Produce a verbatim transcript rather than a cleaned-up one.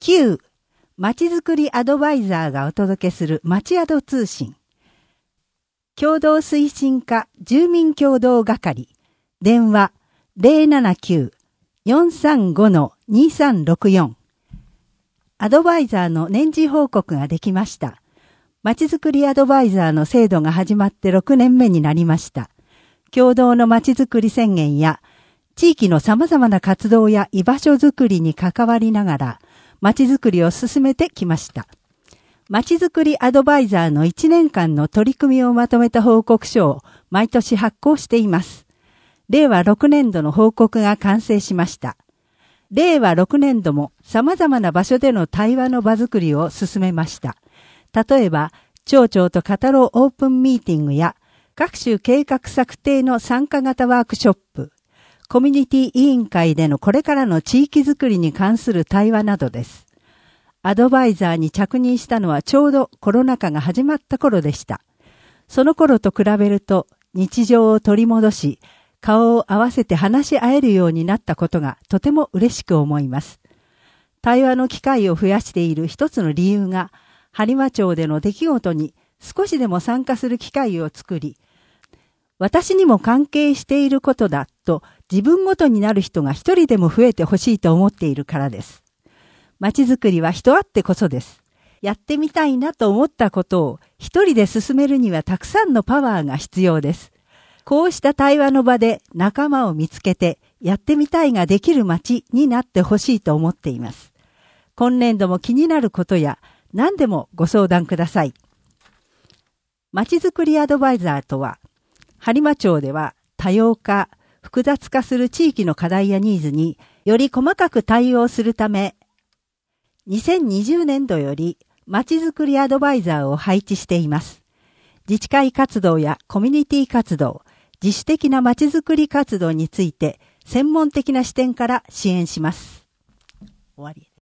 きゅう、まちづくりアドバイザーがお届けするまちアド通信。共同推進課住民共同係。電話 ゼロななきゅう よんさんご にさんろくよん。アドバイザーの年次報告ができました。まちづくりアドバイザーの制度が始まってろくねんめになりました。共同のまちづくり宣言や地域の様々な活動や居場所づくりに関わりながらまちづくりを進めてきました。まちづくりアドバイザーのいちねんかんの取り組みをまとめた報告書を毎年発行しています。れいわろくねんどの報告が完成しました。れいわろくねんども様々な場所での対話の場づくりを進めました。例えば、町長と語ろうオープンミーティングや各種計画策定の参加型ワークショップ、コミュニティ委員会でのこれからの地域づくりに関する対話などです。アドバイザーに着任したのはちょうどコロナ禍が始まった頃でした。その頃と比べると日常を取り戻し、顔を合わせて話し合えるようになったことがとても嬉しく思います。対話の機会を増やしている一つの理由が、播磨町での出来事に少しでも参加する機会を作り、私にも関係していることだと自分ごとになる人が一人でも増えてほしいと思っているからです。まちづくりは人あってこそです。やってみたいなと思ったことを一人で進めるにはたくさんのパワーが必要です。こうした対話の場で仲間を見つけてやってみたいができる街になってほしいと思っています。今年度も気になることや何でもご相談ください。まちづくりアドバイザーとは、播磨町では多様化、複雑化する地域の課題やニーズにより細かく対応するため、にせんにじゅうねんどよりまちづくりアドバイザーを配置しています。自治会活動やコミュニティ活動、自主的なまちづくり活動について専門的な視点から支援します。終わり。